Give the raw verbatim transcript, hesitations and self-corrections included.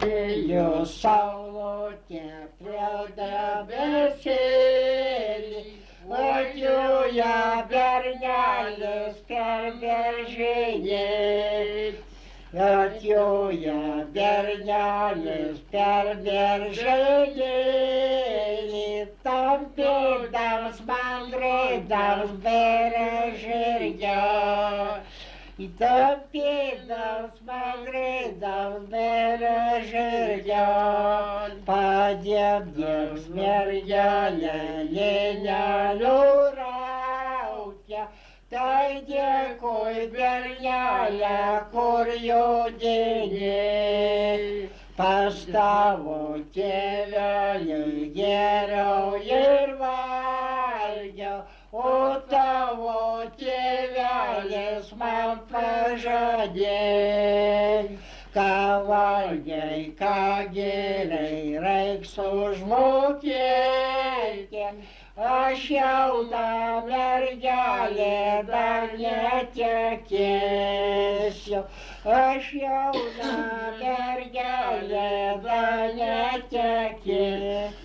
Jūs saulutė prie debesėlį, atjoja bernelis per beržynėlį. Atjoja bernelis per beržynėlį, tampydams man grįdams beržynę. Tampydams man grįdams beržynę, padėdams mergelę linelių raukia. Tai dėkui bernelė, kur judini, pas tavo tėvelį geriau ir valgiau, o tavo tėvelis man pažadėjo. Ką valgiai, ką geriai, reiks užmokėti. Aš jauna mergelė dar netekėsiu, aš jauna mergelė dar netekėsiu.